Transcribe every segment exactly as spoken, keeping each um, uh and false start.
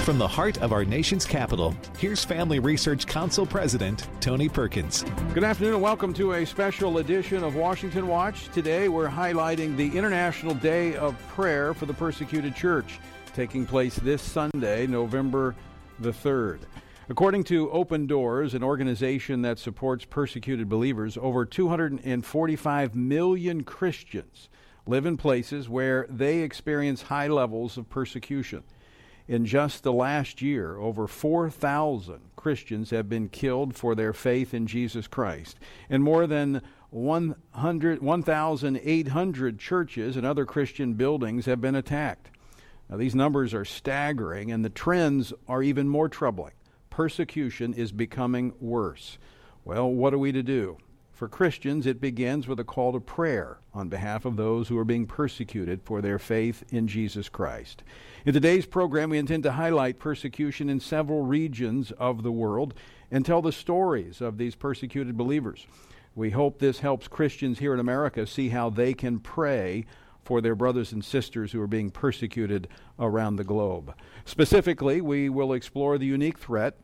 From the heart of our nation's capital, here's Family Research Council President Tony Perkins. Good afternoon and welcome to a special edition of Washington Watch. Today we're highlighting the International Day of Prayer for the Persecuted Church, taking place this Sunday, November the third. According to Open Doors, an organization that supports persecuted believers, over two hundred forty-five million Christians live in places where they experience high levels of persecution. In just the last year, over four thousand Christians have been killed for their faith in Jesus Christ, and more than one thousand eight hundred churches and other Christian buildings have been attacked. Now, these numbers are staggering, and the trends are even more troubling. Persecution is becoming worse. Well, what are we to do? For Christians, it begins with a call to prayer on behalf of those who are being persecuted for their faith in Jesus Christ. In today's program, we intend to highlight persecution in several regions of the world and tell the stories of these persecuted believers. We hope this helps Christians here in America see how they can pray for their brothers and sisters who are being persecuted around the globe. Specifically, we will explore the unique threat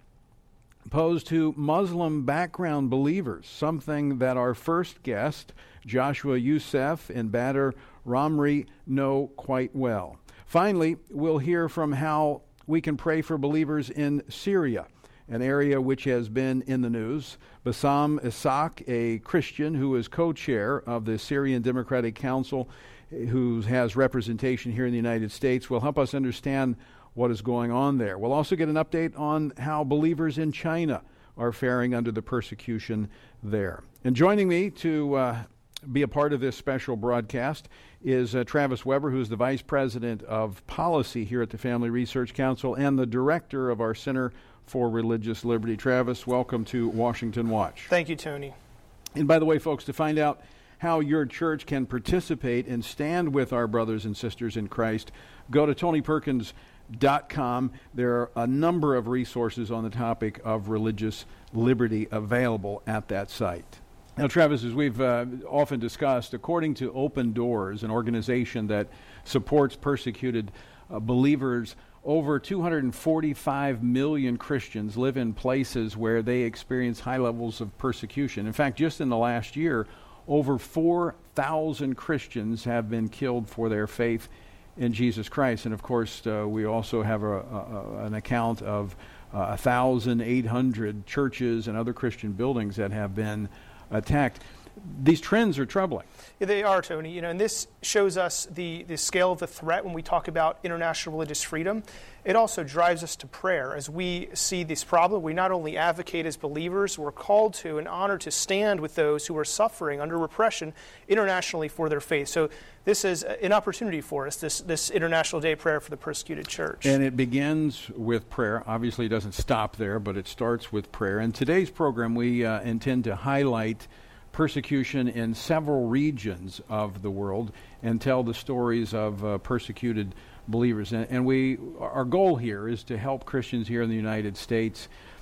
posed to Muslim background believers, something that our first guest, Joshua Youssef and Badr Ramri, know quite well. Finally, we'll hear from how we can pray for believers in Syria, an area which has been in the news. Bassam Ishaq, a Christian who is co-chair of the Syrian Democratic Council, who has representation here in the United States, will help us understand what is going on there. We'll also get an update on how believers in China are faring under the persecution there. And joining me to uh, be a part of this special broadcast is uh, Travis Weber, who's the Vice President of Policy here at the Family Research Council and the Director of our Center for Religious Liberty. Travis, welcome to Washington Watch. Thank you, Tony. And by the way, folks, to find out how your church can participate and stand with our brothers and sisters in Christ, go to Tony Perkins dot com. There are a number of resources on the topic of religious liberty available at that site. Now, Travis, as we've uh, often discussed, according to Open Doors, an organization that supports persecuted uh, believers, over two hundred forty-five million Christians live in places where they experience high levels of persecution. In fact, just in the last year, over four thousand Christians have been killed for their faith in Jesus Christ. And of course, uh, we also have a, a, an account of uh, one thousand eight hundred churches and other Christian buildings that have been attacked. These trends are troubling. Yeah, they are, Tony. You know, and this shows us the, the scale of the threat when we talk about international religious freedom. It also drives us to prayer. As we see this problem, we not only advocate as believers, we're called to and honored to stand with those who are suffering under repression internationally for their faith. So this is an opportunity for us, this, this International Day of Prayer for the Persecuted Church. And it begins with prayer. Obviously, it doesn't stop there, but it starts with prayer. In today's program, we uh, intend to highlight persecution in several regions of the world and tell the stories of uh, persecuted believers. And, and we, our goal here is to help Christians here in the United States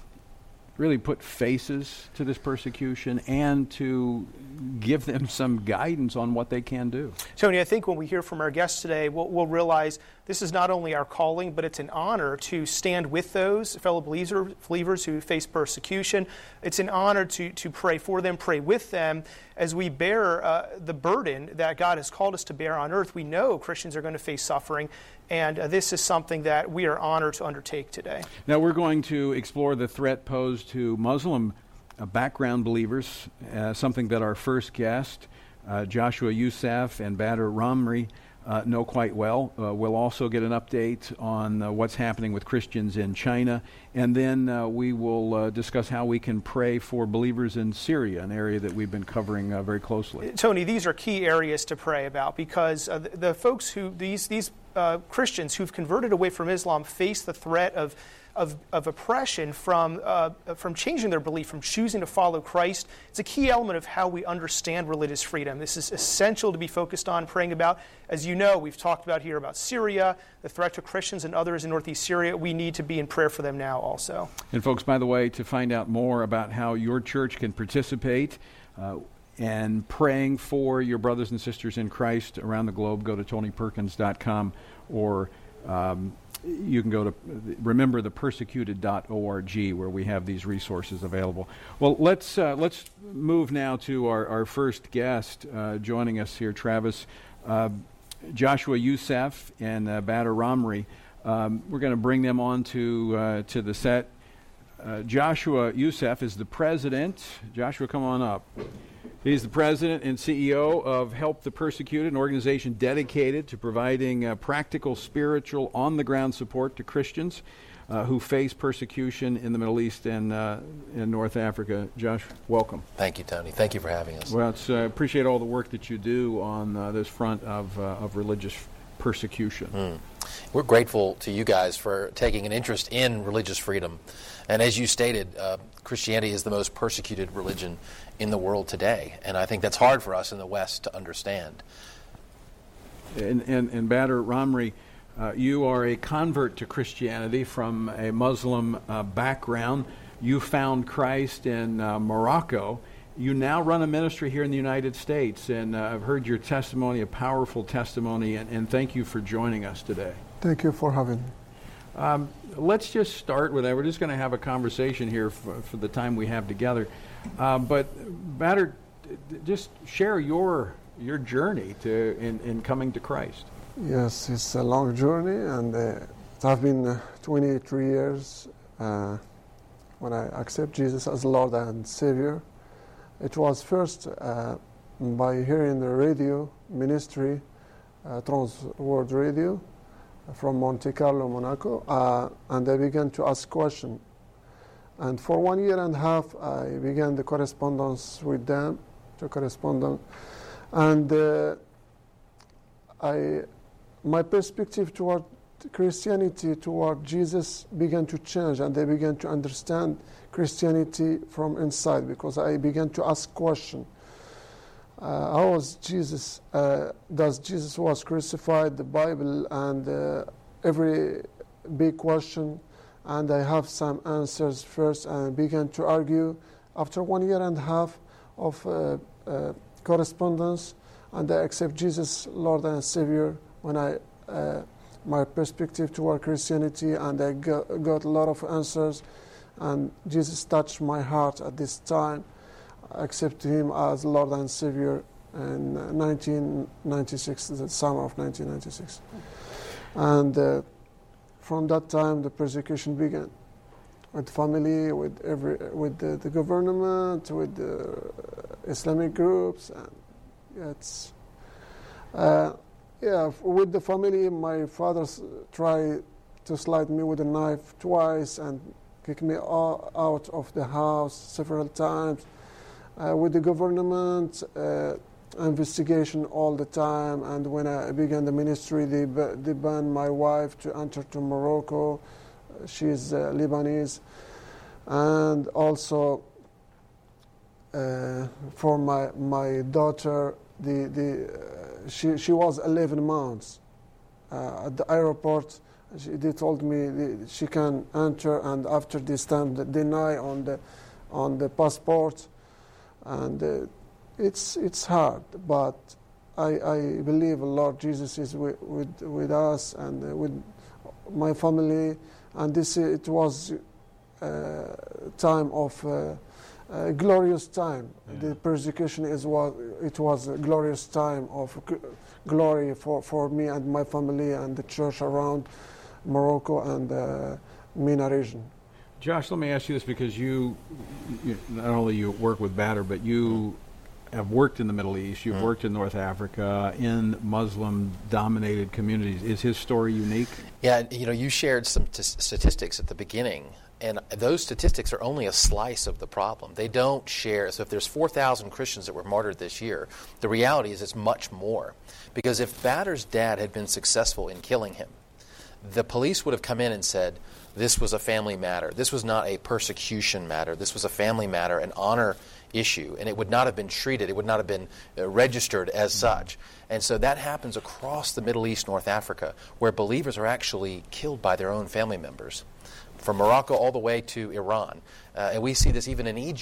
really put faces to this persecution and to give them some guidance on what they can do. Tony, I think when we hear from our guests today, we'll, we'll realize this is not only our calling, but it's an honor to stand with those fellow believer, believers who face persecution. It's an honor to, to pray for them, pray with them as we bear uh, the burden that God has called us to bear on earth. We know Christians are going to face suffering, and uh, this is something that we are honored to undertake today. Now we're going to explore the threat posed to Muslim uh, background believers, uh, something that our first guest, uh, Joshua Youssef and Badr Ramri, Uh, know quite well. Uh, we'll also get an update on uh, what's happening with Christians in China, and then uh, we will uh, discuss how we can pray for believers in Syria, an area that we've been covering uh, very closely. Tony, these are key areas to pray about because uh, the, the folks who, these, these uh, Christians who've converted away from Islam face the threat of Of, of oppression from uh, from changing their belief, from choosing to follow Christ. It's a key element of how we understand religious freedom. This is essential to be focused on praying about. As you know, we've talked about here about Syria, the threat to Christians and others in northeast Syria. We need to be in prayer for them now also. And folks, by the way, to find out more about how your church can participate uh, and praying for your brothers and sisters in Christ around the globe, go to Tony Perkins dot com or um, you can go to remember the persecuted dot org where we have these resources available. Well, let's uh, let's move now to our, our first guest uh, joining us here, Travis. Uh, Joshua Youssef and uh, Badr Ramri. Um, we're going to bring them on to uh, to the set. Uh, Joshua Youssef is the president. Joshua, come on up. He's the president and C E O of Help the Persecuted, an organization dedicated to providing uh, practical, spiritual, on-the-ground support to Christians uh, who face persecution in the Middle East and uh, in North Africa. Josh, welcome. Thank you, Tony. Thank you for having us. Well, I uh, appreciate all the work that you do on uh, this front of, uh, of religious persecution. Mm. We're grateful to you guys for taking an interest in religious freedom. And as you stated, uh, Christianity is the most persecuted religion in the world today. And I think that's hard for us in the West to understand. And, and, and Badr Ramri, uh, you are a convert to Christianity from a Muslim uh, background. You found Christ in uh, Morocco. You now run a ministry here in the United States, and uh, I've heard your testimony, a powerful testimony, and, and thank you for joining us today. Thank you for having me. Um, let's just start with that. We're just going to have a conversation here for, for the time we have together. Uh, but Badr, just share your your journey to in, in coming to Christ. Yes, it's a long journey, and uh, it has been uh, twenty-three years uh, when I accept Jesus as Lord and Savior. It was first uh, by hearing the radio ministry, uh, Trans World Radio, from Monte Carlo, Monaco, uh, and I began to ask questions. And for one year and a half, I began the correspondence with them, to correspond, and uh, I, my perspective toward Christianity, toward Jesus, began to change, and I began to understand Christianity from inside, because I began to ask questions. Uh, how was Jesus, uh, does Jesus was crucified, the Bible, and uh, every big question, and I have some answers first, and I began to argue. After one year and a half of uh, uh, correspondence, and I accept Jesus, Lord and Savior, when I, uh, my perspective toward Christianity, and I got, got a lot of answers, and Jesus touched my heart at this time. I accepted Him as Lord and Savior in nineteen ninety-six, the summer of nineteen ninety-six. And uh, from that time, the persecution began, with family, with every, with the, the government, with the Islamic groups, and yeah, it's uh, yeah. With the family, my father tried to slide me with a knife twice and kick me all out of the house several times. Uh, with the government, uh, investigation all the time, and when I began the ministry, they, they banned my wife to enter to Morocco. She's uh, Lebanese. And also uh, for my my daughter, the, the, uh, she, she was eleven months. Uh, at the airport, she, they told me the, she can enter, and after this time, they deny on the, on the passport. And uh, it's it's hard, but I, I believe Lord Jesus is with with, with us and uh, with my family. And this uh, it was uh, time of uh, a glorious time. Yeah. The persecution is was it was a glorious time of g- glory for, for me and my family and the church around Morocco and uh, MENA region. Josh, let me ask you this, because you, you not only you work with Badr, but you have worked in the Middle East, you've mm. worked in North Africa, in Muslim-dominated communities. Is his story unique? Yeah, you know, you shared some t- statistics at the beginning, and those statistics are only a slice of the problem. They don't share. So if there's four thousand Christians that were martyred this year, the reality is it's much more. Because if Badr's dad had been successful in killing him, the police would have come in and said, this was a family matter. This was not a persecution matter. This was a family matter, an honor issue, and it would not have been treated. It would not have been uh, registered as such. And so that happens across the Middle East, North Africa, where believers are actually killed by their own family members, from Morocco all the way to Iran. Uh, and we see this even in Egypt.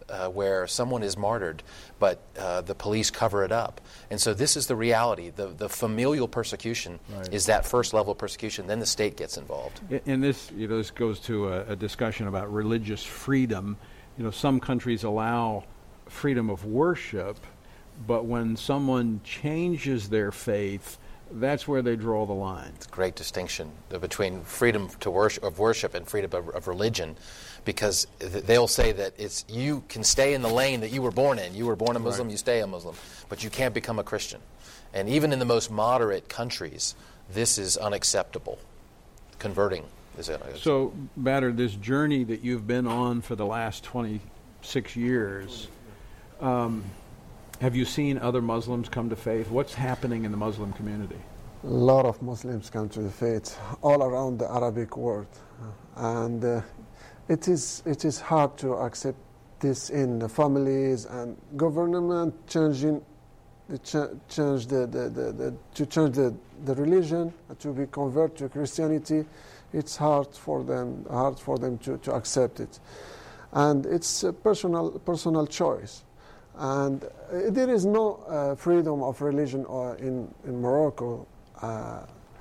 uh, where someone is martyred, but uh, the police cover it up. And so this is the reality. The, the familial persecution right. is that first level of persecution. Then the state gets involved. And this, you know, this goes to a, a discussion about religious freedom. You know, some countries allow freedom of worship, but when someone changes their faith, that's where they draw the line. It's a great distinction between freedom to worship, of worship and freedom of, of religion, because th- they'll say that it's you can stay in the lane that you were born in. You were born a Muslim, right. you stay a Muslim, but you can't become a Christian. And even in the most moderate countries, this is unacceptable. Converting is unacceptable. So, Badr, this journey that you've been on for the last twenty-six years, um, have you seen other Muslims come to faith? What's happening in the Muslim community? A lot of Muslims come to the faith all around the Arabic world. And uh, it is it is hard to accept this in the families and government changing the ch- change the, the, the, the to change the, the religion to be converted to Christianity. It's hard for them hard for them to, to accept it. And it's a personal personal choice. And uh, there is no uh, freedom of religion uh, in, in Morocco uh,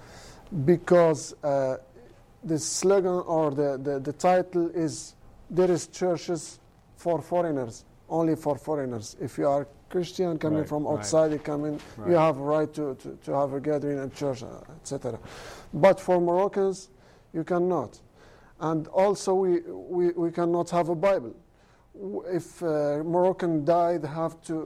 because uh, the slogan or the, the, the title is there is churches for foreigners, only for foreigners. If you are Christian coming right, from outside, right. you come in, right. you have a right to, to, to have a gathering at church, uh, et cetera. But for Moroccans, you cannot. And also we, we, we cannot have a Bible. If uh, Moroccan died, they have to.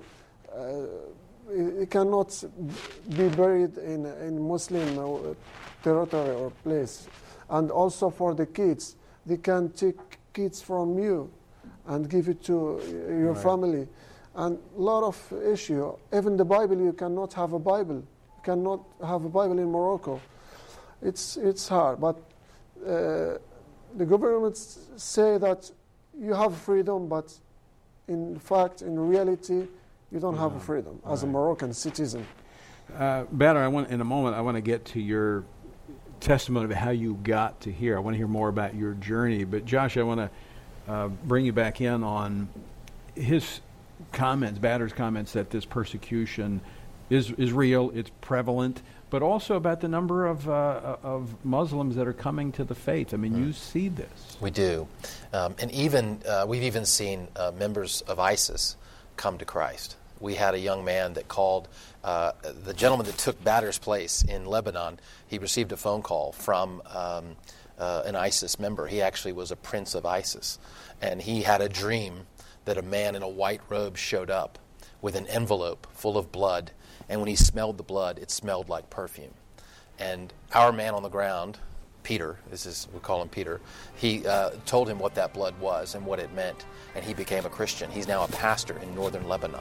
Uh, it cannot be buried in in Muslim uh, territory or place. And also for the kids, they can take kids from you and give it to your right. family. And a lot of issue. Even the Bible, you cannot have a Bible. You cannot have a Bible in Morocco. It's it's hard, but uh, the governments say that you have freedom, but in fact, in reality, you don't yeah. have a freedom as right. a Moroccan citizen. Uh, Badr, I want in a moment. I want to get to your testimony of how you got to here. I want to hear more about your journey. But Josh, I want to uh, bring you back in on his comments, Badr's comments, that this persecution is is real, it's prevalent, but also about the number of uh, of Muslims that are coming to the faith. I mean, mm. you see this. We do. Um, and even uh, we've even seen uh, members of ISIS come to Christ. We had a young man that called, uh, the gentleman that took Badr's place in Lebanon, he received a phone call from um, uh, an ISIS member. He actually was a prince of ISIS. And he had a dream that a man in a white robe showed up with an envelope full of blood. And when he smelled the blood, it smelled like perfume. And our man on the ground, Peter, this is we call him Peter, he uh, told him what that blood was and what it meant, and he became a Christian. He's now a pastor in northern Lebanon.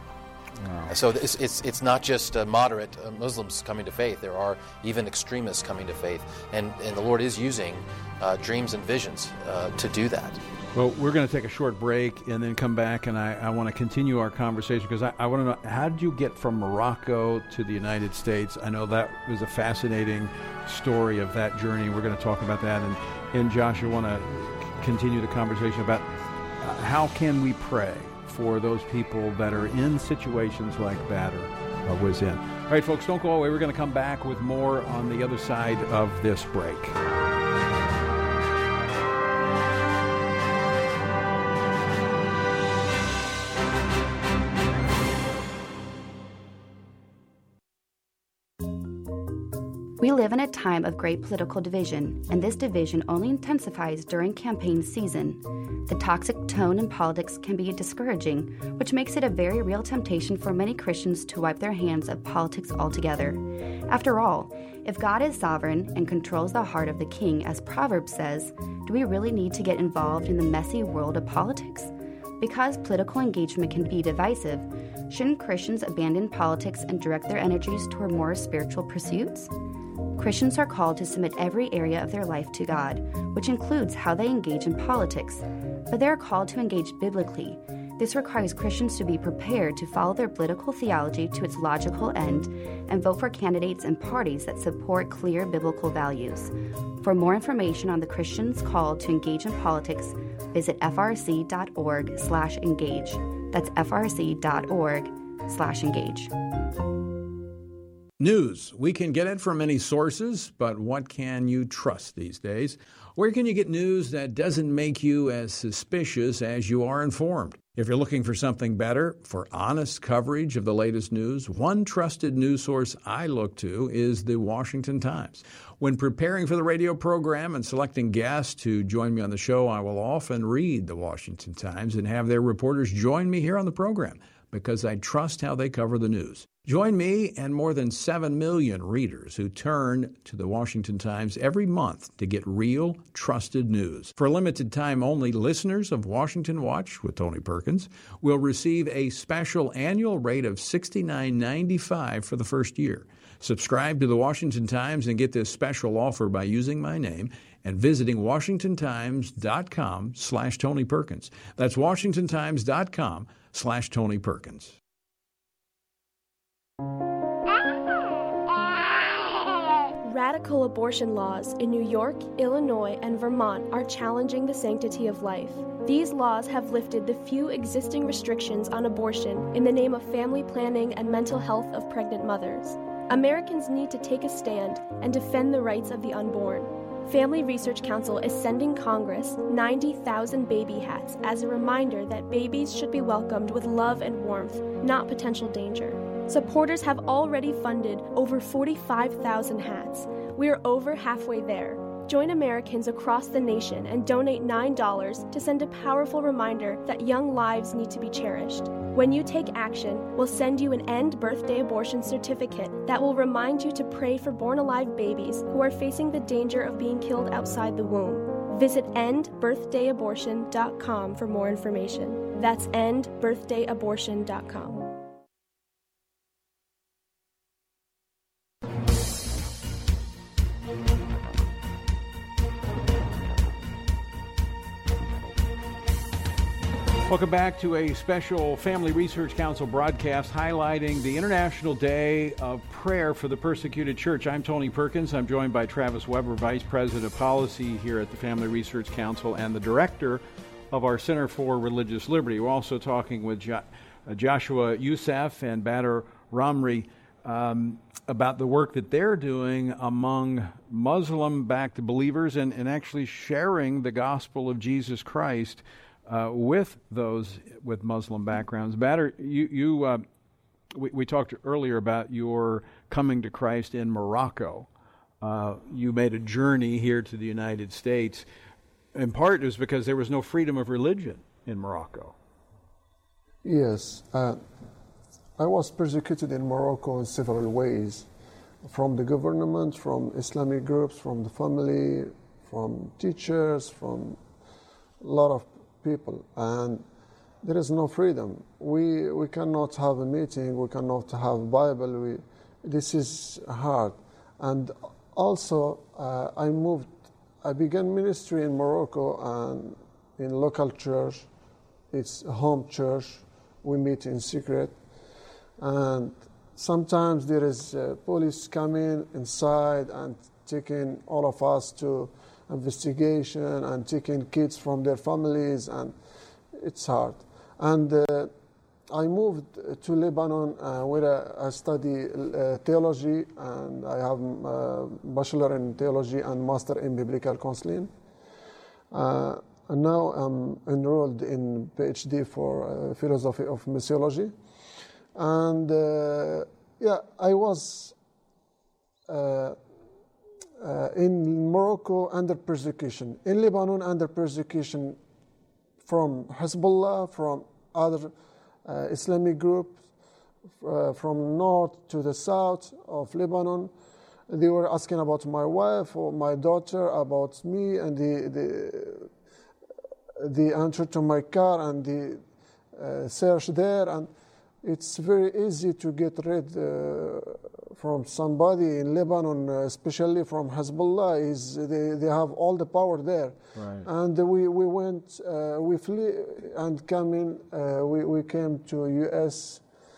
Wow. So it's, it's it's not just uh, moderate uh, Muslims coming to faith. There are even extremists coming to faith, and and the Lord is using uh, dreams and visions uh, to do that. Well, we're going to take a short break and then come back, and I, I want to continue our conversation because I, I want to know, how did you get from Morocco to the United States? I know that was a fascinating story of that journey. We're going to talk about that. And, and Josh, I want to continue the conversation about uh, how can we pray for those people that are in situations like Badr uh, was in. All right, folks, don't go away. We're going to come back with more on the other side of this break. We live in a time of great political division, and this division only intensifies during campaign season. The toxic tone in politics can be discouraging, which makes it a very real temptation for many Christians to wipe their hands of politics altogether. After all, if God is sovereign and controls the heart of the king, as Proverbs says, do we really need to get involved in the messy world of politics? Because political engagement can be divisive, shouldn't Christians abandon politics and direct their energies toward more spiritual pursuits? Christians are called to submit every area of their life to God, which includes how they engage in politics, but they are called to engage biblically, This requires Christians to be prepared to follow their political theology to its logical end and vote for candidates and parties that support clear biblical values. For more information on the Christians' call to engage in politics, visit f r c dot org slash engage. That's f r c dot org slash engage. News. We can get it from many sources, but what can you trust these days? Where can you get news that doesn't make you as suspicious as you are informed? If you're looking for something better, for honest coverage of the latest news, one trusted news source I look to is the Washington Times. When preparing for the radio program and selecting guests to join me on the show, I will often read the Washington Times and have their reporters join me here on the program because I trust how they cover the news. Join me and more than seven million readers who turn to the Washington Times every month to get real, trusted news. For a limited time only, listeners of Washington Watch with Tony Perkins will receive a special annual rate of sixty-nine ninety-five for the first year. Subscribe to the Washington Times and get this special offer by using my name and visiting washingtontimes.com slash Tony Perkins. That's washingtontimes.com slash Tony Perkins. Radical abortion laws in New York, Illinois, and Vermont are challenging the sanctity of life. These laws have lifted the few existing restrictions on abortion in the name of family planning and mental health of pregnant mothers. Americans need to take a stand and defend the rights of the unborn. Family Research Council is sending Congress ninety thousand baby hats as a reminder that babies should be welcomed with love and warmth, not potential danger. Supporters have already funded over forty-five thousand hats. We are over halfway there. Join Americans across the nation and donate nine dollars to send a powerful reminder that young lives need to be cherished. When you take action, we'll send you an End Birthday Abortion certificate that will remind you to pray for born-alive babies who are facing the danger of being killed outside the womb. Visit end birthday abortion dot com for more information. That's end birthday abortion dot com. Welcome back to a special Family Research Council broadcast highlighting the International Day of Prayer for the Persecuted Church. I'm Tony Perkins. I'm joined by Travis Weber, Vice President of Policy here at the Family Research Council and the Director of our Center for Religious Liberty. We're also talking with jo- uh, Joshua Youssef and Badr Ramri um, about the work that they're doing among Muslim-backed believers and, and actually sharing the gospel of Jesus Christ Uh, with those with Muslim backgrounds. Badr, you, you uh, we, we talked earlier about your coming to Christ in Morocco. Uh, you made a journey here to the United States. In part, it was because there was no freedom of religion in Morocco. Yes. Uh, I was persecuted in Morocco in several ways, from the government, from Islamic groups, from the family, from teachers, from a lot of people, and there is no freedom. We we cannot have a meeting. We cannot have Bible. We this is hard. And also, uh, I moved. I began ministry in Morocco and in local church. It's a home church. We meet in secret, and sometimes there is uh, police coming inside and taking all of us to investigation and taking kids from their families, and it's hard. And uh, I moved to Lebanon uh, where I, I study uh, theology, and I have a bachelor in theology and master in biblical counseling. Uh, and now I'm enrolled in PhD for uh, philosophy of missiology. And uh, yeah, I was uh, Uh, in Morocco under persecution, in Lebanon under persecution from Hezbollah, from other uh, Islamic groups, uh, from north to the south of Lebanon. They were asking about my wife or my daughter, about me, and the the, the entry to my car and the uh, search there. And it's very easy to get rid uh, from somebody in Lebanon, uh, especially from Hezbollah. Is they, they have all the power there. Right. And we, we went, uh, we flee and came in, uh, we, we came to U S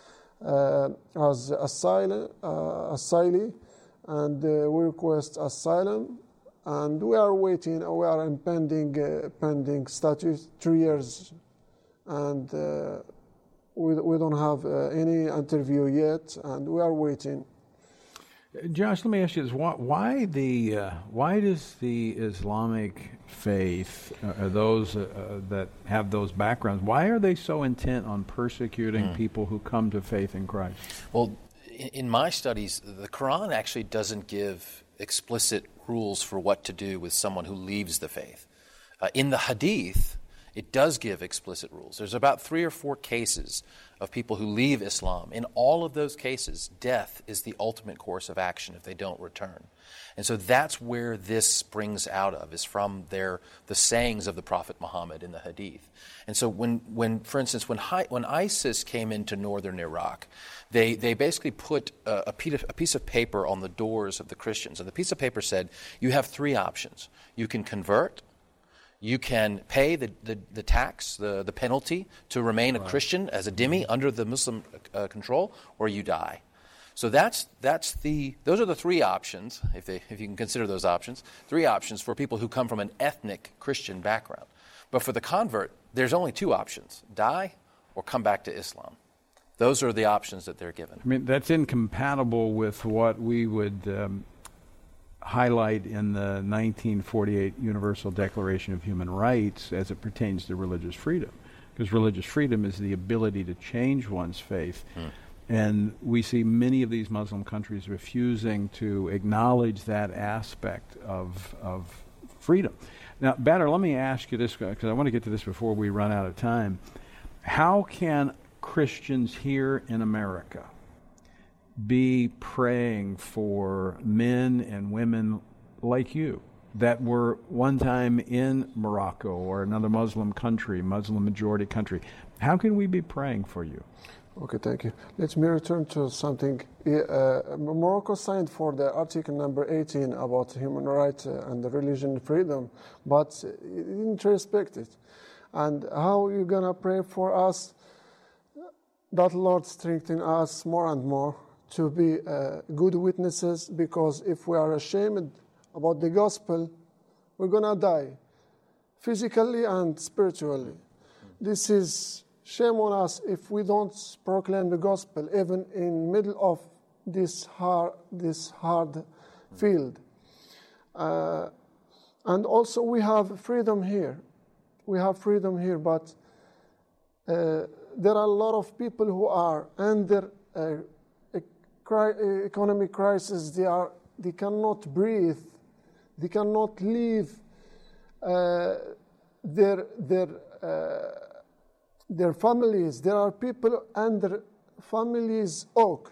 uh, as asylum, uh, asylee, and uh, we request asylum, and we are waiting, we are in pending, uh, pending status, three years, and uh, we, we don't have uh, any interview yet, and we are waiting. Josh, let me ask you this: Why, why the uh, why does the Islamic faith, uh, or those uh, uh, that have those backgrounds, why are they so intent on persecuting mm. people who come to faith in Christ? Well, in, in my studies, the Quran actually doesn't give explicit rules for what to do with someone who leaves the faith. Uh, in the Hadith, it does give explicit rules. There's about three or four cases of people who leave Islam. In all of those cases, death is the ultimate course of action if they don't return. And so that's where this springs out of, is from their the sayings of the Prophet Muhammad in the Hadith. And so when, when for instance, when when ISIS came into northern Iraq, they, they basically put a, a, piece of, a piece of paper on the doors of the Christians. And the piece of paper said, you have three options. You can convert, you can pay the, the, the tax, the, the penalty, to remain a Christian as a dhimmi under the Muslim uh, control, or you die. So that's that's the those are the three options, if they if you can consider those options, three options for people who come from an ethnic Christian background. But for the convert, there's only two options: die or come back to Islam. Those are the options that they're given. I mean, that's incompatible with what we would um, highlight in the nineteen forty-eight Universal Declaration of Human Rights as it pertains to religious freedom. Because religious freedom is the ability to change one's faith. Mm. And we see many of these Muslim countries refusing to acknowledge that aspect of of freedom. Now, Badr, let me ask you this, because I want to get to this before we run out of time. How can Christians here in America be praying for men and women like you that were one time in Morocco or another Muslim country, Muslim majority country? How can we be praying for you? Okay, thank you. Let me return to something. Uh, Morocco signed for the article number eighteen about human rights uh, and the religion freedom, but it didn't respect it. And how are you going to pray for us that Lord strengthen us more and more to be uh, good witnesses? Because if we are ashamed about the gospel, we're going to die, physically and spiritually. This is shame on us if we don't proclaim the gospel, even in middle of this hard, this hard field. Uh, and also we have freedom here. We have freedom here, but uh, there are a lot of people who are under uh, a cri- economic crisis. They are, they cannot breathe. They cannot leave uh, their their. Uh, their families. There are people under families' oak.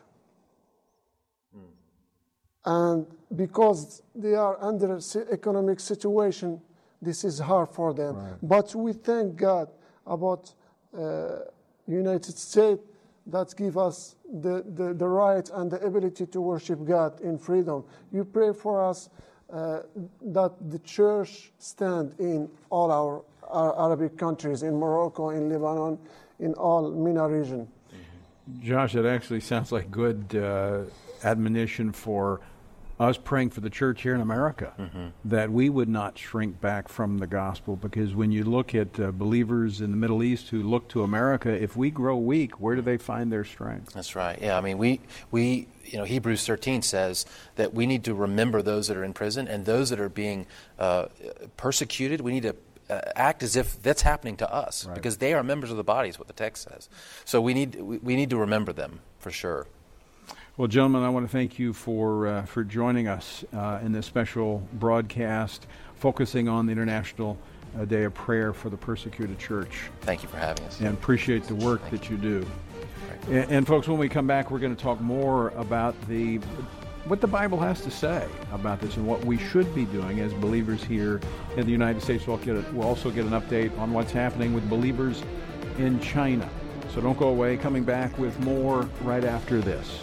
Mm. And because they are under economic situation, this is hard for them. Right. But we thank God about uh, United States that give us the, the, the right and the ability to worship God in freedom. You pray for us uh, that the church stand in all our Arabic countries, in Morocco, in Lebanon, in all MENA region. Mm-hmm. Josh, it actually sounds like good uh, admonition for us praying for the church here in America, mm-hmm. that we would not shrink back from the gospel, because when you look at uh, believers in the Middle East who look to America, if we grow weak, where do they find their strength? That's right. Yeah, I mean, we, we you know, Hebrews thirteen says that we need to remember those that are in prison and those that are being uh, persecuted. We need to Uh, act as if that's happening to us, right, because they are members of the body, is what the text says. So we need we, we need to remember them for sure. Well, gentlemen, I want to thank you for uh, for joining us uh, in this special broadcast focusing on the International uh, Day of Prayer for the Persecuted Church. Thank you for having us. And appreciate the work thank that you do. And, and folks, when we come back, we're going to talk more about the what the Bible has to say about this and what we should be doing as believers here in the United States. We'll, get a, we'll also get an update on what's happening with believers in China. So don't go away. Coming back with more right after this.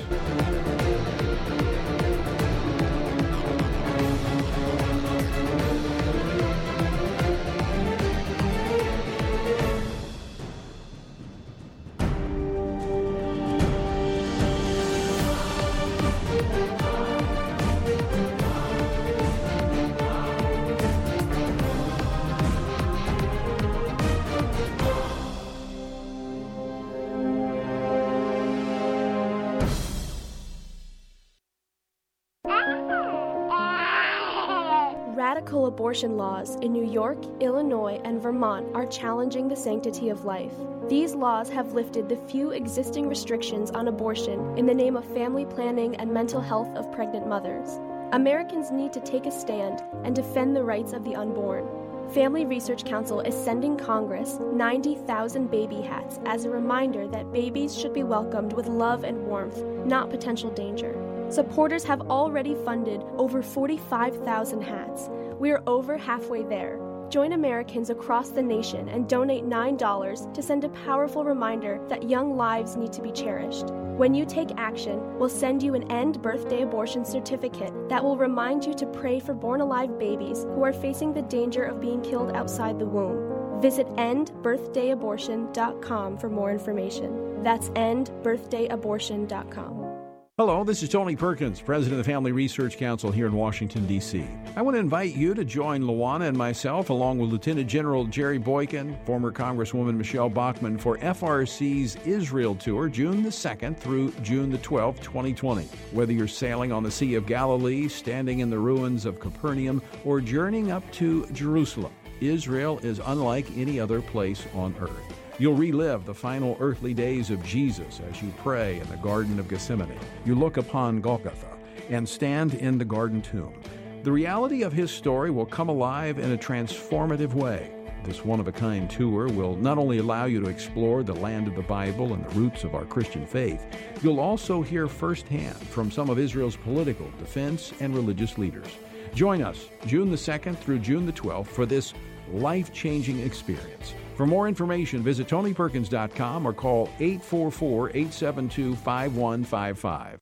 Radical abortion laws in New York, Illinois, and Vermont are challenging the sanctity of life. These laws have lifted the few existing restrictions on abortion in the name of family planning and mental health of pregnant mothers. Americans need to take a stand and defend the rights of the unborn. Family Research Council is sending Congress ninety thousand baby hats as a reminder that babies should be welcomed with love and warmth, not potential danger. Supporters have already funded over forty-five thousand hats. We are over halfway there. Join Americans across the nation and donate nine dollars to send a powerful reminder that young lives need to be cherished. When you take action, we'll send you an End Birthday Abortion certificate that will remind you to pray for born-alive babies who are facing the danger of being killed outside the womb. Visit end birthday abortion dot com for more information. That's end birthday abortion dot com. Hello, this is Tony Perkins, President of the Family Research Council here in Washington, D C I want to invite you to join Luana and myself, along with Lieutenant General Jerry Boykin, former Congresswoman Michelle Bachmann, for F R C's Israel Tour, June the second through June the twelfth, twenty twenty. Whether you're sailing on the Sea of Galilee, standing in the ruins of Capernaum, or journeying up to Jerusalem, Israel is unlike any other place on earth. You'll relive the final earthly days of Jesus as you pray in the Garden of Gethsemane. You look upon Golgotha and stand in the garden tomb. The reality of his story will come alive in a transformative way. This one-of-a-kind tour will not only allow you to explore the land of the Bible and the roots of our Christian faith, you'll also hear firsthand from some of Israel's political, defense, and religious leaders. Join us June the second through June the twelfth for this life-changing experience. For more information, visit tony perkins dot com or call eight four four, eight seven two, five one five five.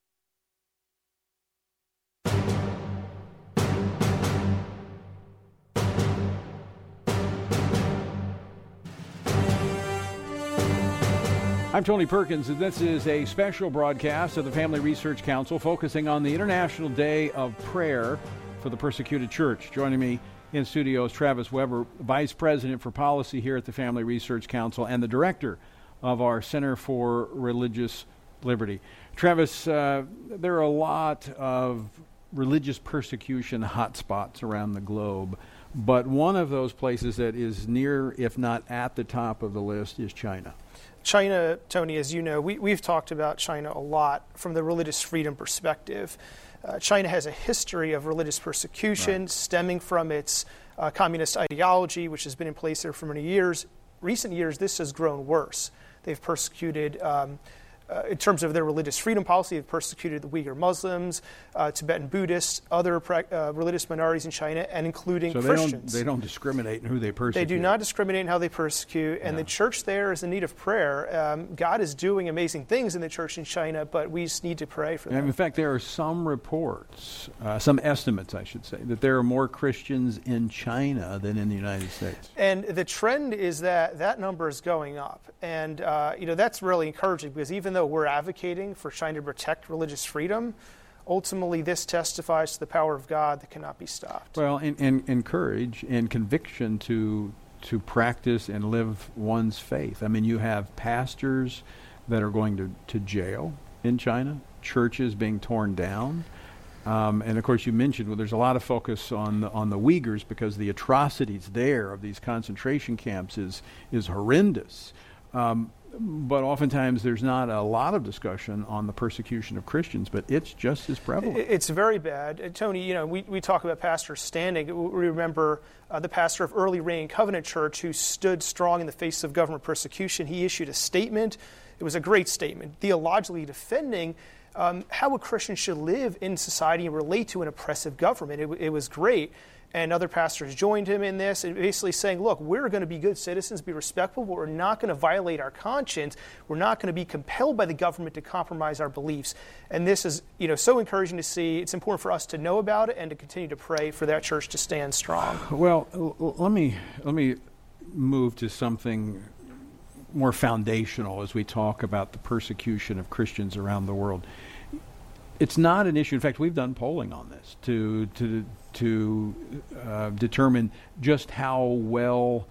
I'm Tony Perkins, and this is a special broadcast of the Family Research Council focusing on the International Day of Prayer for the Persecuted Church. Joining me in studio is Travis Weber, Vice President for Policy here at the Family Research Council and the Director of our Center for Religious Liberty. Travis, uh, there are a lot of religious persecution hotspots around the globe, but one of those places that is near, if not at the top of the list, is China. China, Tony, as you know, we, we've talked about China a lot from the religious freedom perspective. Uh, China has a history of religious persecution right. stemming from its uh, communist ideology, which has been in place there for many years. Recent years, this has grown worse. They've persecuted, um, uh, in terms of their religious freedom policy, they've persecuted the Uyghur Muslims, uh, Tibetan Buddhists, other pra- uh, religious minorities in China, and including so Christians. So they, they don't discriminate in who they persecute. They do not discriminate in how they persecute, and yeah. the church there is in need of prayer. Um, God is doing amazing things in the church in China, but we just need to pray for them. And in fact, there are some reports, uh, some estimates, I should say, that there are more Christians in China than in the United States. And the trend is that that number is going up. And, uh, you know, that's really encouraging because even though we're advocating for China to protect religious freedom, ultimately this testifies to the power of God that cannot be stopped. Well, and, and encourage and conviction to to practice and live one's faith. I mean, you have pastors that are going to, to jail in China, churches being torn down. Um, and, of course, you mentioned well, there's a lot of focus on the, on the Uyghurs because the atrocities there of these concentration camps is, is horrendous. Um, but oftentimes there's not a lot of discussion on the persecution of Christians, but it's just as prevalent. It's very bad. Uh, Tony, you know, we, we talk about pastors standing. We remember uh, the pastor of Early Rain Covenant Church who stood strong in the face of government persecution. He issued a statement. It was a great statement, theologically defending um, how a Christian should live in society and relate to an oppressive government. It, it was great. And other pastors joined him in this, and basically saying, look, we're going to be good citizens, be respectful, but we're not going to violate our conscience. We're not going to be compelled by the government to compromise our beliefs. And this is, you know, so encouraging to see. It's important for us to know about it and to continue to pray for that church to stand strong. Well, l- let me let me move to something more foundational as we talk about the persecution of Christians around the world. It's not an issue. In fact, we've done polling on this to to to uh, determine just how well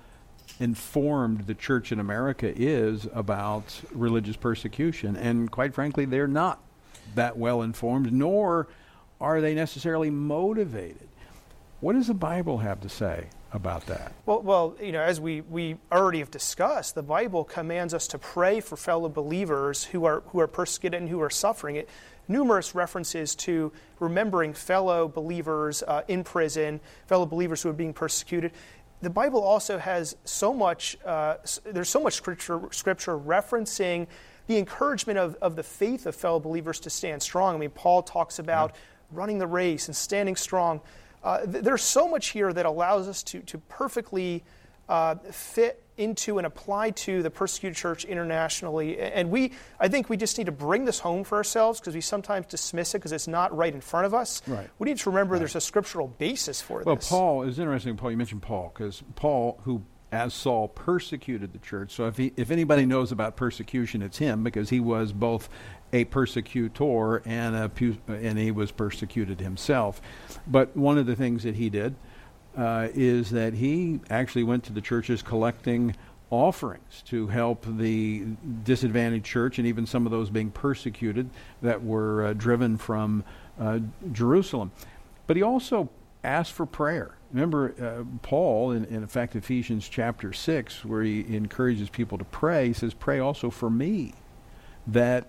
informed the church in America is about religious persecution. And quite frankly, they're not that well informed, nor are they necessarily motivated. What does the Bible have to say about that? Well, well, you know, as we, we already have discussed, the Bible commands us to pray for fellow believers who are who are persecuted and who are suffering it. Numerous references to remembering fellow believers uh, in prison, fellow believers who are being persecuted. The Bible also has so much, uh, there's so much scripture, scripture referencing the encouragement of, of the faith of fellow believers to stand strong. I mean, Paul talks about yeah. running the race and standing strong. Uh, th- there's so much here that allows us to, to perfectly uh, fit into and apply to the persecuted church internationally. And we, I think we just need to bring this home for ourselves, because we sometimes dismiss it because it's not right in front of us. Right. We need to remember right. there's a scriptural basis for well, this. Well, Paul, is interesting, Paul, you mentioned Paul, because Paul, who, as Saul, persecuted the church. So if he, if anybody knows about persecution, it's him, because he was both a persecutor and a and he was persecuted himself. But one of the things that he did Uh, is that he actually went to the churches collecting offerings to help the disadvantaged church, and even some of those being persecuted that were uh, driven from uh, Jerusalem. But he also asked for prayer. Remember, uh, Paul, in, in fact, Ephesians chapter six, where he encourages people to pray, he says, pray also for me, that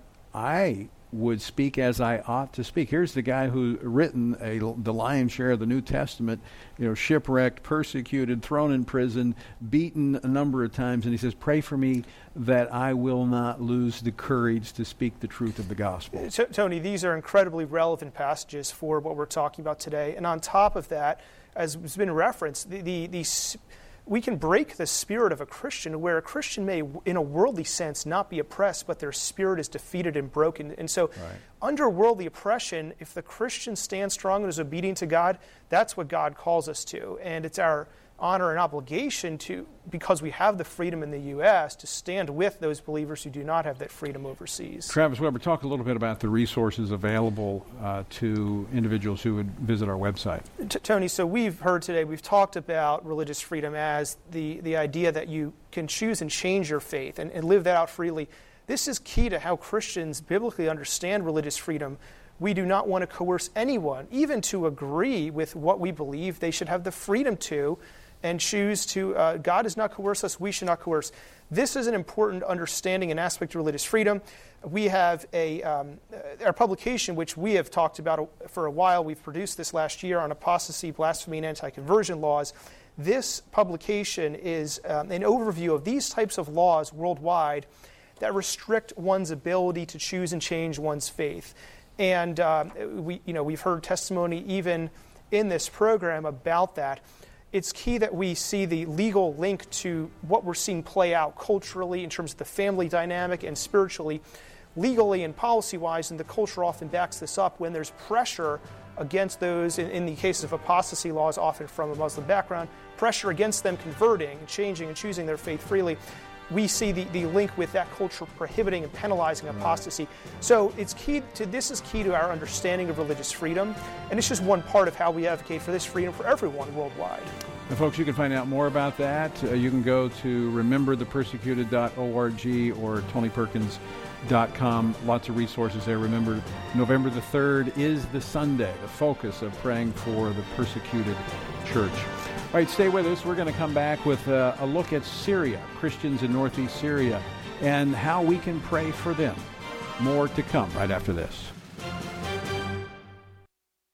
I would speak as I ought to speak. Here's the guy who written a, the lion's share of the New Testament, you know, shipwrecked, persecuted, thrown in prison, beaten a number of times, and he says, pray for me that I will not lose the courage to speak the truth of the gospel. T- Tony, these are incredibly relevant passages for what we're talking about today. And on top of that, as has been referenced, the, the, the we can break the spirit of a Christian, where a Christian may, in a worldly sense, not be oppressed, but their spirit is defeated and broken. And so right. under worldly oppression, if the Christian stands strong and is obedient to God, that's what God calls us to. And it's our honor and obligation to, because we have the freedom in the U S, to stand with those believers who do not have that freedom overseas. Travis Weber, talk a little bit about the resources available uh, to individuals who would visit our website. T- Tony, so we've heard today, we've talked about religious freedom as the, the idea that you can choose and change your faith and, and live that out freely. This is key to how Christians biblically understand religious freedom. We do not want to coerce anyone, even to agree with what we believe. They should have the freedom to, and choose to, uh, God does not coerce us, we should not coerce. This is an important understanding and aspect of religious freedom. We have a um, our publication, which we have talked about for a while. We've produced this last year on apostasy, blasphemy, and anti-conversion laws. This publication is um, an overview of these types of laws worldwide that restrict one's ability to choose and change one's faith. And um, we, you know, we've heard testimony even in this program about that. It's key that we see the legal link to what we're seeing play out culturally in terms of the family dynamic and spiritually, legally and policy-wise, and the culture often backs this up when there's pressure against those, in, in the cases of apostasy laws, often from a Muslim background, pressure against them converting and changing and choosing their faith freely. We see the, the link with that culture prohibiting and penalizing apostasy. So it's key to this is key to our understanding of religious freedom, and it's just one part of how we advocate for this freedom for everyone worldwide. And folks, you can find out more about that. Uh, you can go to remember the persecuted dot org or tony perkins dot com. Lots of resources there. Remember, November the third is the Sunday, the focus of praying for the persecuted church. All right, stay with us. We're going to come back with a, a look at Syria, Christians in northeast Syria, and how we can pray for them. More to come right after this.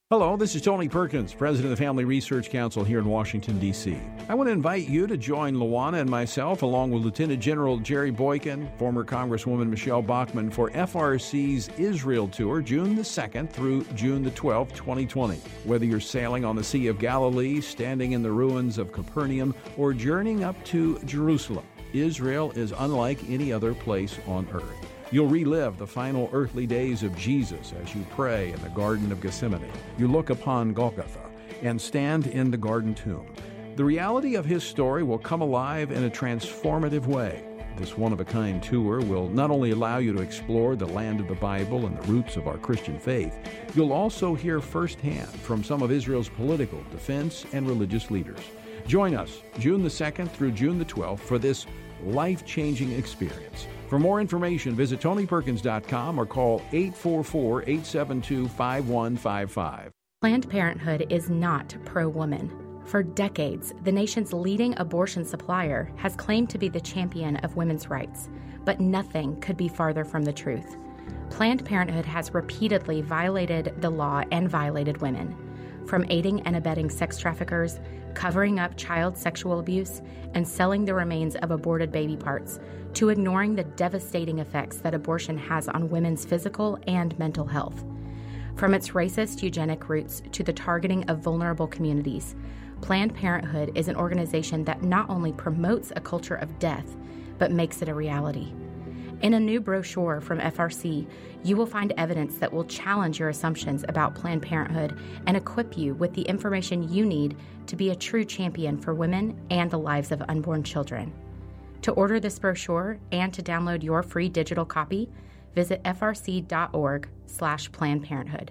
Hello, this is Tony Perkins, President of the Family Research Council here in Washington, D C I want to invite you to join Luana and myself, along with Lieutenant General Jerry Boykin, former Congresswoman Michelle Bachmann, for F R C's Israel Tour, June the second through June the twelfth, twenty twenty. Whether you're sailing on the Sea of Galilee, standing in the ruins of Capernaum, or journeying up to Jerusalem, Israel is unlike any other place on earth. You'll relive the final earthly days of Jesus as you pray in the Garden of Gethsemane. You look upon Golgotha and stand in the garden tomb. The reality of his story will come alive in a transformative way. This one-of-a-kind tour will not only allow you to explore the land of the Bible and the roots of our Christian faith, you'll also hear firsthand from some of Israel's political, defense, and religious leaders. Join us June the second through June the twelfth for this life-changing experience. For more information, visit tony perkins dot com or call eight four four, eight seven two, five one five five. Planned Parenthood is not pro-woman. For decades, the nation's leading abortion supplier has claimed to be the champion of women's rights, but nothing could be farther from the truth. Planned Parenthood has repeatedly violated the law and violated women. From aiding and abetting sex traffickers, covering up child sexual abuse, and selling the remains of aborted baby parts, to ignoring the devastating effects that abortion has on women's physical and mental health. From its racist eugenic roots to the targeting of vulnerable communities, Planned Parenthood is an organization that not only promotes a culture of death, but makes it a reality. In a new brochure from F R C, you will find evidence that will challenge your assumptions about Planned Parenthood and equip you with the information you need to be a true champion for women and the lives of unborn children. To order this brochure and to download your free digital copy, visit frc.org slash Planned Parenthood.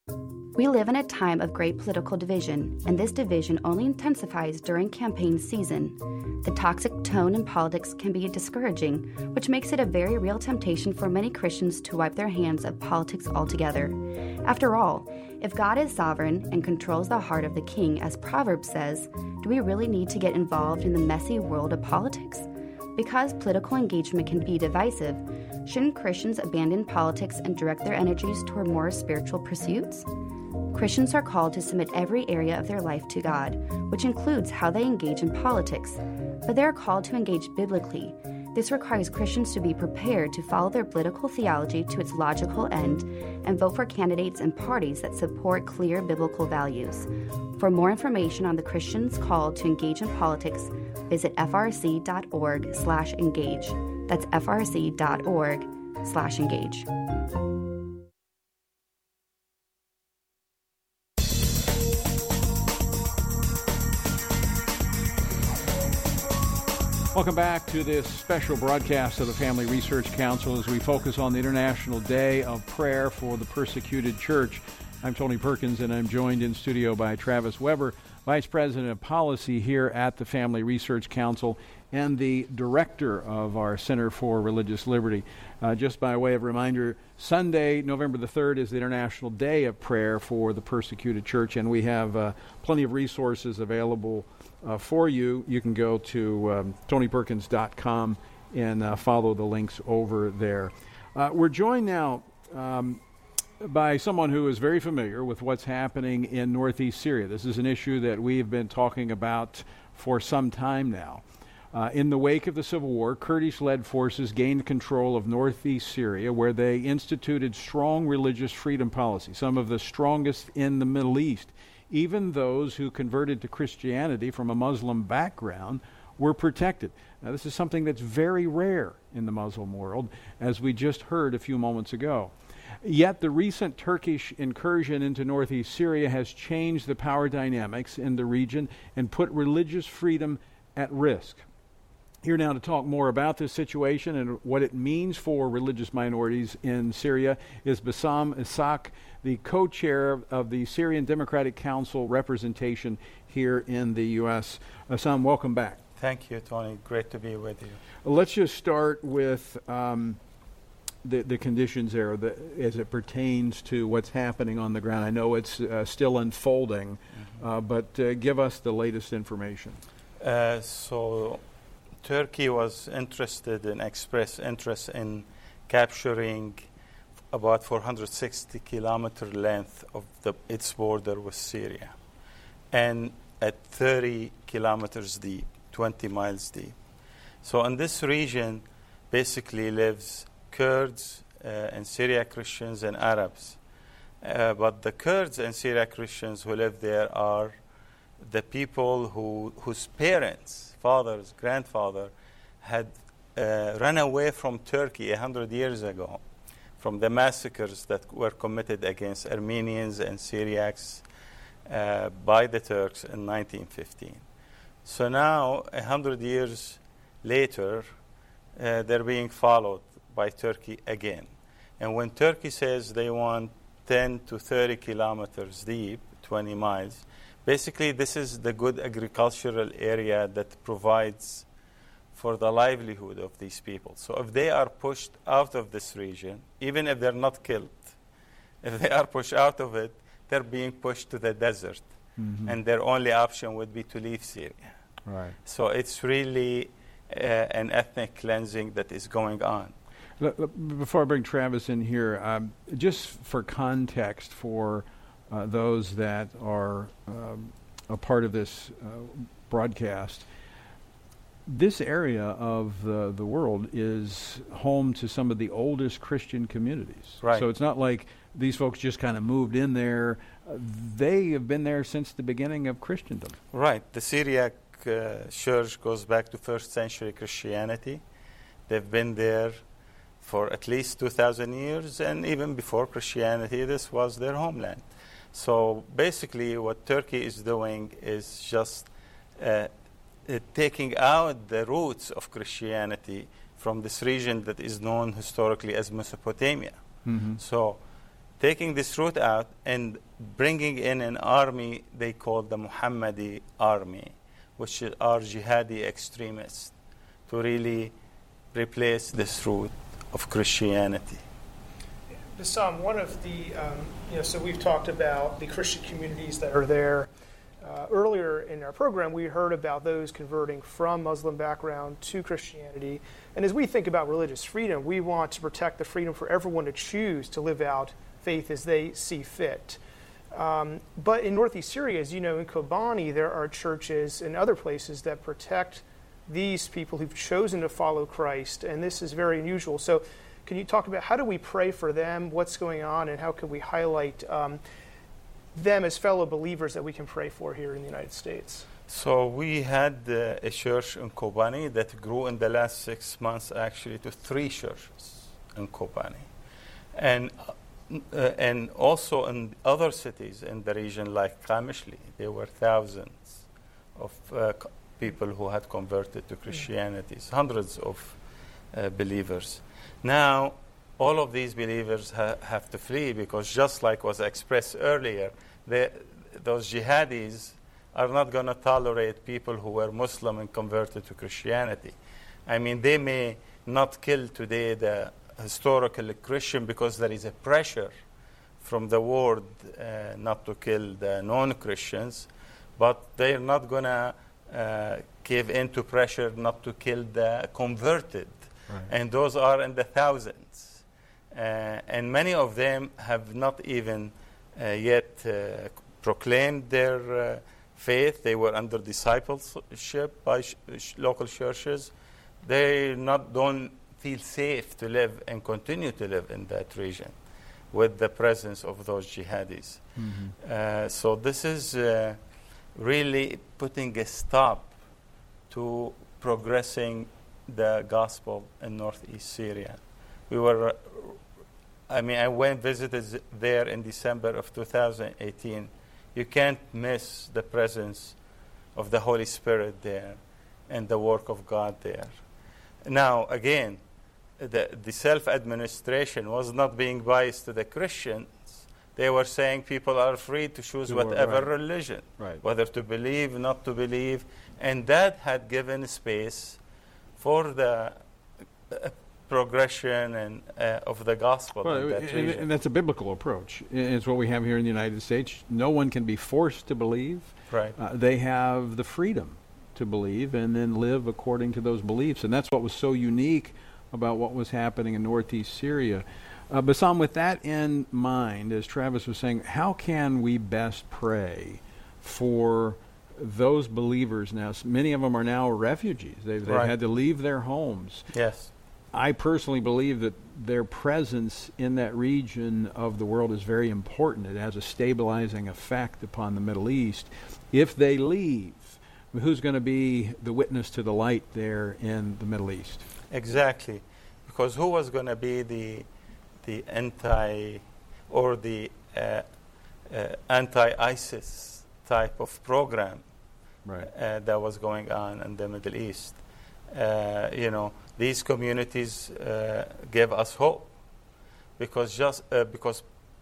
We live in a time of great political division, and this division only intensifies during campaign season. The toxic tone in politics can be discouraging, which makes it a very real temptation for many Christians to wipe their hands of politics altogether. After all, if God is sovereign and controls the heart of the king, as Proverbs says, do we really need to get involved in the messy world of politics? Because political engagement can be divisive, shouldn't Christians abandon politics and direct their energies toward more spiritual pursuits? Christians are called to submit every area of their life to God, which includes how they engage in politics. But they are called to engage biblically. This requires Christians to be prepared to follow their political theology to its logical end and vote for candidates and parties that support clear biblical values. For more information on the Christians called to engage in politics, visit frc.org slash engage. That's frc.org slash engage. Welcome back to this special broadcast of the Family Research Council as we focus on the International Day of Prayer for the Persecuted Church. I'm Tony Perkins, and I'm joined in studio by Travis Weber, Vice President of Policy here at the Family Research Council and the Director of our Center for Religious Liberty. Uh, just by way of reminder, Sunday, November the third, is the International Day of Prayer for the Persecuted Church, and we have uh, plenty of resources available Uh, for you. You can go to um, tony perkins dot com and uh, follow the links over there. Uh, we're joined now um, by someone who is very familiar with what's happening in northeast Syria. This is an issue that we've been talking about for some time now. Uh, in the wake of the civil war, Kurdish-led forces gained control of northeast Syria, where they instituted strong religious freedom policy, some of the strongest in the Middle East. Even those who converted to Christianity from a Muslim background were protected. Now, this is something that's very rare in the Muslim world, as we just heard a few moments ago. Yet the recent Turkish incursion into northeast Syria has changed the power dynamics in the region and put religious freedom at risk. Here now to talk more about this situation and what it means for religious minorities in Syria is Bassam Ishaq, the co-chair of the Syrian Democratic Council representation here in the U S Bassam, welcome back. Thank you, Tony. Great to be with you. Let's just start with um, the, the conditions there the, as it pertains to what's happening on the ground. I know it's uh, still unfolding, mm-hmm. uh, but uh, give us the latest information. Uh, so... Turkey was interested and expressed interest in capturing about four hundred sixty kilometer length of the, its border with Syria, and at thirty kilometers deep, twenty miles deep. So in this region, basically lives Kurds uh, and Syriac Christians and Arabs. Uh, but the Kurds and Syriac Christians who live there are the people who whose parents, fathers, grandfather, had uh, run away from Turkey a hundred years ago, from the massacres that were committed against Armenians and Syriacs uh, by the Turks in nineteen fifteen. So now, a hundred years later, uh, they're being followed by Turkey again. And when Turkey says they want ten to thirty kilometers deep, twenty miles, basically this is the good agricultural area that provides for the livelihood of these people. So if they are pushed out of this region, even if they're not killed, if they are pushed out of it, they're being pushed to the desert. Mm-hmm. And their only option would be to leave Syria. Right. So it's really uh, an ethnic cleansing that is going on. Look, look, before I bring Travis in here, um, just for context for uh, those that are um, a part of this uh, broadcast, this area of the, the world is home to some of the oldest Christian communities. Right. So it's not like these folks just kind of moved in there. Uh, they have been there since the beginning of Christendom. Right. The Syriac uh, church goes back to first century Christianity. They've been there for at least two thousand years, and even before Christianity, this was their homeland. So basically what Turkey is doing is just uh, uh, taking out the roots of Christianity from this region that is known historically as Mesopotamia. Mm-hmm. So taking this root out and bringing in an army they call the Muhammadi army, which are jihadi extremists, to really replace this root of Christianity. Bassam, one of the, um, you know, so we've talked about the Christian communities that are there. Uh, earlier in our program, we heard about those converting from Muslim background to Christianity. And as we think about religious freedom, we want to protect the freedom for everyone to choose to live out faith as they see fit. Um, but in northeast Syria, as you know, in Kobani, there are churches and other places that protect these people who've chosen to follow Christ, and this is very unusual. So can you talk about how do we pray for them, what's going on, and how can we highlight um, them as fellow believers that we can pray for here in the United States? So we had uh, a church in Kobani that grew in the last six months actually to three churches in Kobani. And uh, and also in other cities in the region like Qamishli, there were thousands of uh, people who had converted to Christianity, hundreds of uh, believers. Now, all of these believers ha- have to flee because just like was expressed earlier, they, those jihadis are not going to tolerate people who were Muslim and converted to Christianity. I mean, they may not kill today the historical Christian because there is a pressure from the world uh, not to kill the non-Christians, but they're not going to uh, give in to pressure not to kill the converted. Right. And those are in the thousands. Uh, and many of them have not even uh, yet uh, proclaimed their uh, faith. They were under discipleship by sh- sh- local churches. They not don't feel safe to live and continue to live in that region with the presence of those jihadis. Mm-hmm. Uh, so this is uh, really putting a stop to progressing the gospel in northeast Syria. We were, uh, I mean, I went visited there in December of two thousand eighteen. You can't miss the presence of the Holy Spirit there and the work of God there. Now, again, the, the self-administration was not being biased to the Christians. They were saying people are free to choose To whatever right. religion, Right. whether to believe, not to believe. And that had given space for the uh, progression and uh, of the gospel Well, in that and, region. and that's a biblical approach. It's what we have here in the United States. No one can be forced to believe. Right. Uh, they have the freedom to believe and then live according to those beliefs. And that's what was so unique about what was happening in northeast Syria. Uh, Bassam, with that in mind, as Travis was saying, how can we best pray for those believers now? Many of them are now refugees. They've, they've Right. had to leave their homes. Yes. I personally believe that their presence in that region of the world is very important. It has a stabilizing effect upon the Middle East. If they leave, who's going to be the witness to the light there in the Middle East? Exactly. Because who was going to be the the anti or the uh, uh, anti-ISIS type of program Right. uh, that was going on in the Middle East? Uh, you know, these communities uh, gave us hope because just uh, because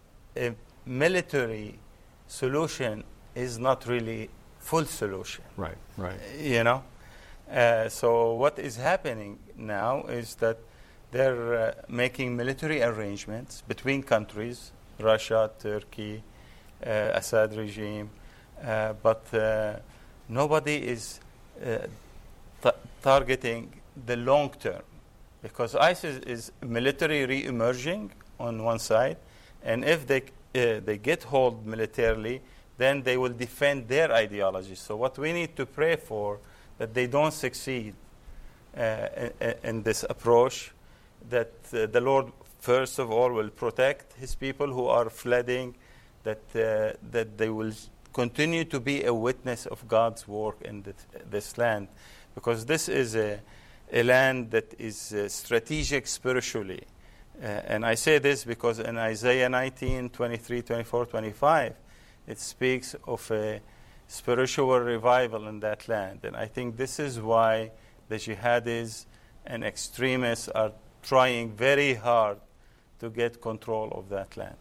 a military solution is not really full solution. Right, right. You know, uh, so what is happening now is that they're uh, making military arrangements between countries, Russia, Turkey, uh, Assad regime, uh, but uh, nobody is uh, t- targeting the long term, because ISIS is military re-emerging on one side, and if they uh, they get hold militarily, then they will defend their ideology. So what we need to pray for, that they don't succeed uh, in, in this approach, that uh, the Lord first of all will protect his people who are fleeing, that uh, that they will continue to be a witness of God's work in this, this land, because this is a, a land that is uh, strategic spiritually. Uh, and I say this because in Isaiah nineteen, twenty-three, twenty-four, twenty-five, it speaks of a spiritual revival in that land. And I think this is why the jihadis and extremists are trying very hard to get control of that land.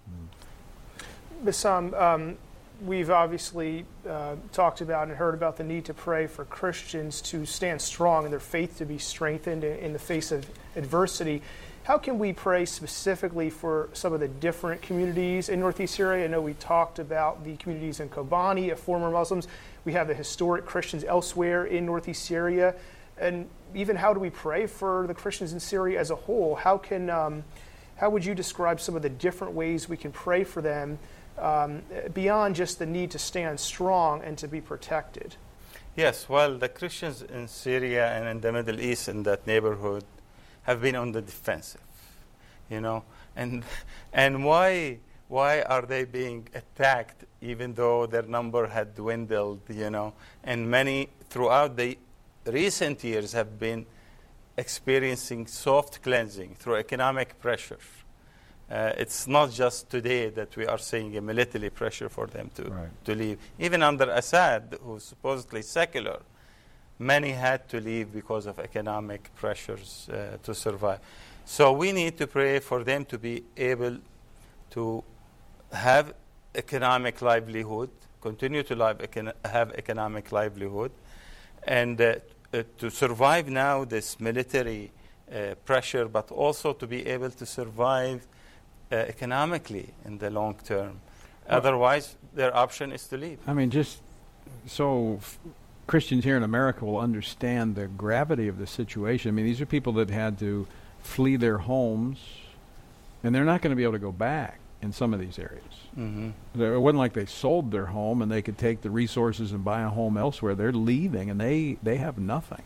Bassam, um, we've obviously uh, talked about and heard about the need to pray for Christians to stand strong and their faith to be strengthened in, in the face of adversity. How can we pray specifically for some of the different communities in Northeast Syria? I know we talked about the communities in Kobani of former Muslims. We have the historic Christians elsewhere in Northeast Syria. And even how do we pray for the Christians in Syria as a whole? How can um, how would you describe some of the different ways we can pray for them um, beyond just the need to stand strong and to be protected? Yes, well, the Christians in Syria and in the Middle East, in that neighborhood, have been on the defensive, you know, and and why why are they being attacked even though their number had dwindled, you know, and many throughout the recent years have been experiencing soft cleansing through economic pressure. Uh, it's not just today that we are seeing a military pressure for them to Right. to leave. Even under Assad, who's supposedly secular, many had to leave because of economic pressures uh, to survive. So we need to pray for them to be able to have economic livelihood, continue to live, econ- have economic livelihood, and uh, uh, to survive now this military uh, pressure, but also to be able to survive uh, economically in the long term. Well, Otherwise, their option is to leave. I mean, just so f- Christians here in America will understand the gravity of the situation. I mean, these are people that had to flee their homes, and they're not going to be able to go back in some of these areas. Mm-hmm. It wasn't like they sold their home and they could take the resources and buy a home elsewhere. They're leaving, and they, they have nothing.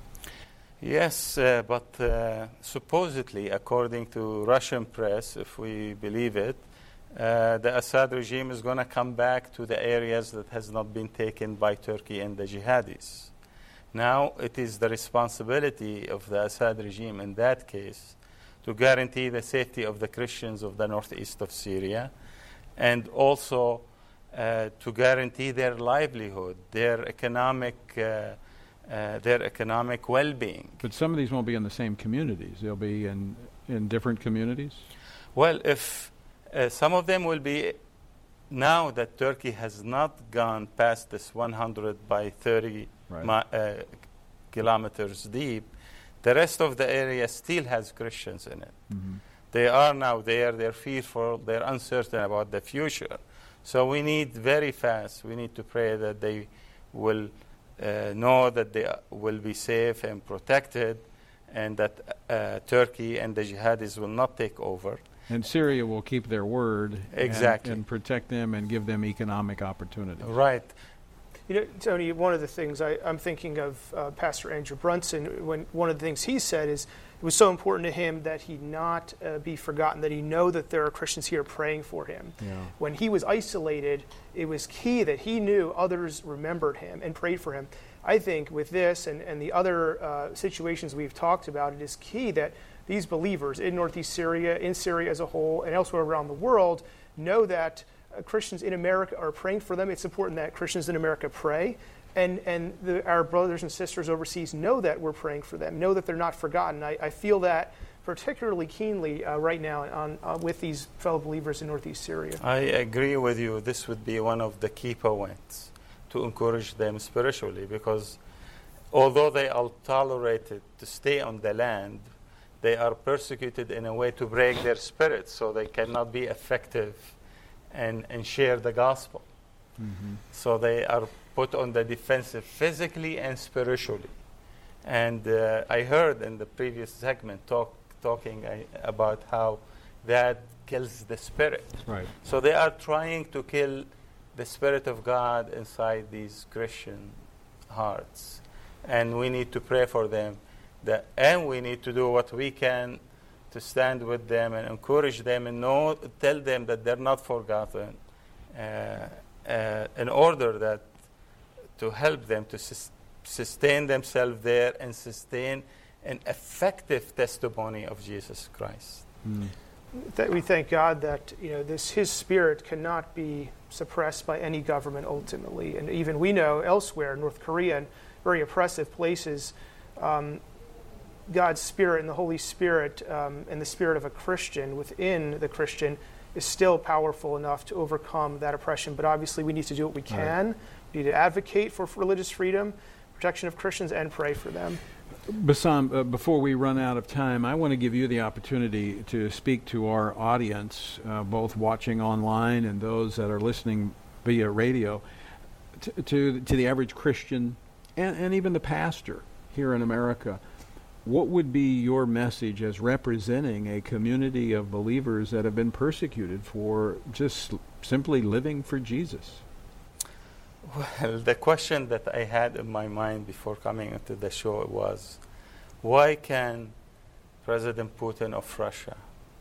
Yes, uh, but uh, supposedly, according to Russian press, if we believe it, uh, the Assad regime is going to come back to the areas that has not been taken by Turkey and the jihadis. Now it is the responsibility of the Assad regime in that case to guarantee the safety of the Christians of the northeast of Syria, and also uh, to guarantee their livelihood, their economic uh, uh, their economic well-being. But some of these won't be in the same communities. They'll be in, in different communities? Well, if uh, some of them will be, now that Turkey has not gone past this one hundred by thirty Right. mi- uh, kilometers deep, the rest of the area still has Christians in it. Mm-hmm. They are now there, they're fearful, they're uncertain about the future. So we need very fast, we need to pray that they will uh, know that they will be safe and protected, and that uh, Turkey and the jihadis will not take over. And Syria will keep their word Exactly. and, and protect them and give them economic opportunity. Right. You know, Tony, one of the things I, I'm thinking of uh, Pastor Andrew Brunson, when one of the things he said is it was so important to him that he not uh, be forgotten, that he know that there are Christians here praying for him. Yeah. When he was isolated, it was key that he knew others remembered him and prayed for him. I think with this and, and the other uh, situations we've talked about, it is key that these believers in Northeast Syria, in Syria as a whole, and elsewhere around the world know that uh, Christians in America are praying for them. It's important that Christians in America pray. And, and the, our brothers and sisters overseas know that we're praying for them, know that they're not forgotten. I, I feel that particularly keenly uh, right now on, uh, with these fellow believers in Northeast Syria. I agree with you. This would be one of the key points to encourage them spiritually, because although they are tolerated to stay on the land, they are persecuted in a way to break their spirit, so they cannot be effective and, and share the gospel. Mm-hmm. So they are put on the defensive physically and spiritually. And uh, I heard in the previous segment talk, talking uh, about how that kills the spirit. Right. So they are trying to kill the Spirit of God inside these Christian hearts. And we need to pray for them. That, and we need to do what we can to stand with them and encourage them and know, tell them that they're not forgotten, uh, uh, in order that to help them to sus- sustain themselves there and sustain an effective testimony of Jesus Christ. Mm. That we thank God that you know this His Spirit cannot be suppressed by any government ultimately, and even we know elsewhere, North Korea and very oppressive places, um, God's Spirit and the Holy Spirit um, and the Spirit of a Christian within the Christian is still powerful enough to overcome that oppression. But obviously, we need to do what we can. Right. We need to advocate for religious freedom, protection of Christians, and pray for them. Bassam, uh, before we run out of time, I want to give you the opportunity to speak to our audience, uh, both watching online and those that are listening via radio, to to, to the average Christian and, and even the pastor here in America. What would be your message as representing a community of believers that have been persecuted for just simply living for Jesus? Well, the question that I had in my mind before coming into the show was, why can President Putin of Russia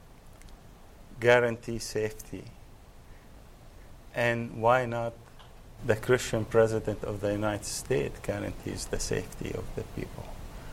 guarantee safety? And why not the Christian President of the United States guarantees the safety of the people?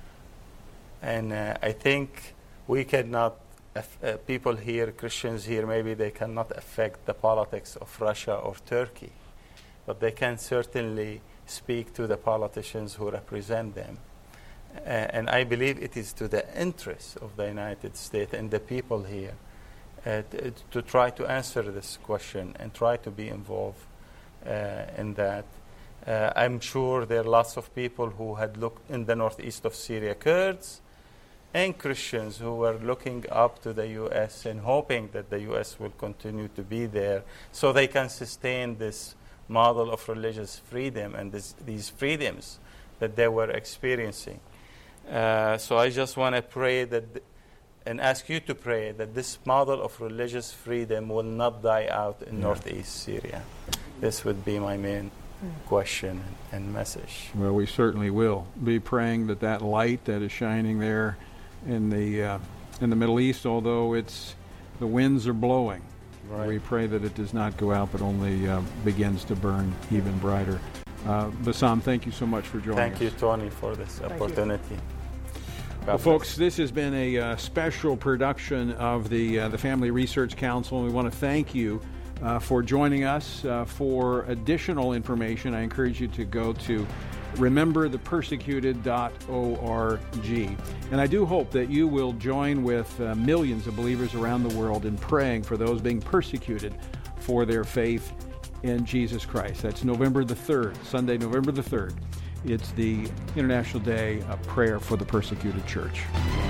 And uh, I think we cannot, uh, people here, Christians here, maybe they cannot affect the politics of Russia or Turkey, but they can certainly speak to the politicians who represent them. Uh, and I believe it is to the interest of the United States and the people here uh, to, to try to answer this question and try to be involved uh, in that. Uh, I'm sure there are lots of people who had looked in the northeast of Syria, Kurds and Christians who were looking up to the U S and hoping that the U S will continue to be there so they can sustain this model of religious freedom and this, these freedoms that they were experiencing. Uh, so I just want to pray that th- and ask you to pray that this model of religious freedom will not die out in yeah. northeast Syria. This would be my main question and message. Well, we certainly will be praying that that light that is shining there in the uh, in the Middle East, although it's the winds are blowing, right. we pray that it does not go out, but only uh, begins to burn even brighter. Uh, Bassam, thank you so much for joining thank us. Thank you, Tony, for this thank opportunity. Well, folks, this has been a uh, special production of the uh, the Family Research Council, and we want to thank you uh, for joining us. Uh, for additional information, I encourage you to go to remember the persecuted dot org. And I do hope that you will join with uh, millions of believers around the world in praying for those being persecuted for their faith in Jesus Christ. That's November the third, Sunday, November the third. It's the International Day of Prayer for the Persecuted Church.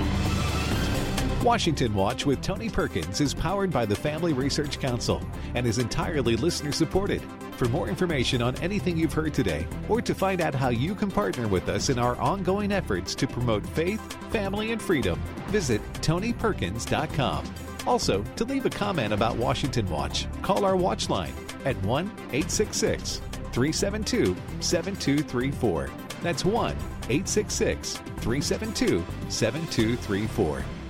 Washington Watch with Tony Perkins is powered by the Family Research Council and is entirely listener-supported. For more information on anything you've heard today, or to find out how you can partner with us in our ongoing efforts to promote faith, family, and freedom, visit tony perkins dot com. Also, to leave a comment about Washington Watch, call our watch line at one eight six six, three seven two, seven two three four. That's one eight six six, three seven two, seven two three four.